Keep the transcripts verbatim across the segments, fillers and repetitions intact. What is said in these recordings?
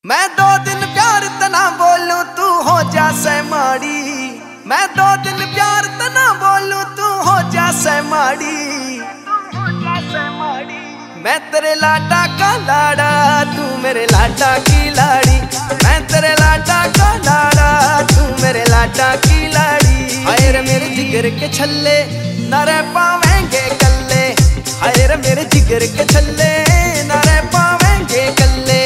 मैं दो दिन प्यार तना बोलूं तू हो जा माड़ी। मैं दो दिन प्यार तना बोलूं तू हो जा माड़ी। मैं तेरे लाडा का लाड़ा तू मेरे लाडा की लाड़ी। मैं तेरे लाडा का लाड़ा तू मेरे लाडा की लाड़ी। हाय रे मेरे जिगर के छल्ले न रह पावेंगे कल्ले। हाय रे मेरे जिगर के छल्ले न रह पावेंगे कल्ले।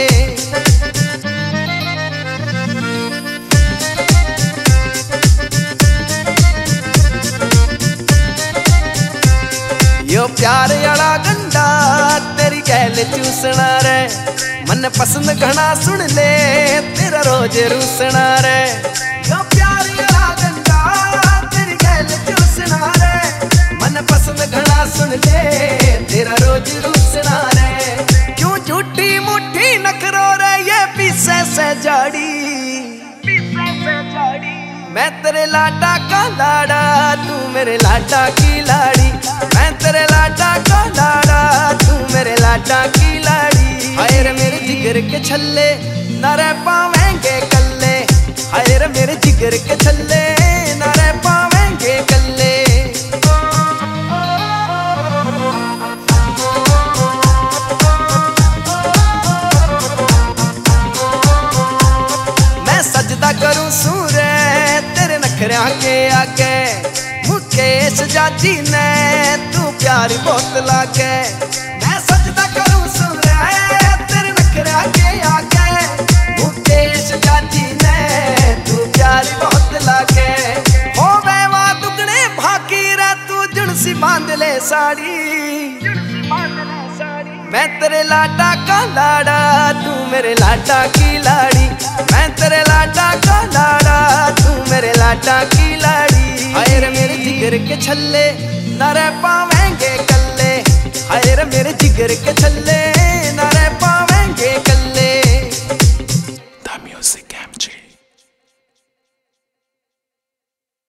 यो प्यार वाला गंडा तेरी गैल चूसना रे। मन पसंद घना सुन ले तेरा रोज रूसना रे। यो प्यार वाला गंडा तेरी गैल चूसना रे। मन पसंद घना सुन ले तेरा रोज रूसना रे। क्यों झूठी मुट्ठी नखरो रे ये पीछे से जाड़ी। मैं तेरे लाडा का लाड़ा तू मेरे लाडा की लाड़ी। मैं तेरे लाडा का लाड़ा तू मेरे लाडा की लाड़ी। हाय रे मेरे जिगर के छल्ले न रह पावेंगे कल्ले। हाय रे मेरे जिगर के छल्ले न रह पावेंगे कल्ले। मैं सजदा करूं सूरे तेरे नखरिया के आगे। मुकेश जाजी ने तू प्यारी बहुत लागे। मैं सजदा करूं सूरे तेरे नखरिया के आगे। मुकेश जाजी ने तू प्यारी बहुत लागे। हो बेवा दुगने भागी रे तू जुड़सी बांध ले साड़ी। मैं तेरे लाडा का लाड़ा तू मेरे लाडा की लाड़ी। मैं तेरे लाडा का लाड़ा तू मेरे लाडा की लाड़ी। हाय रे मेरे जिगर के छल्ले न रह पावेंगे कल्ले। हाय रे मेरे जिगर के छल्ले न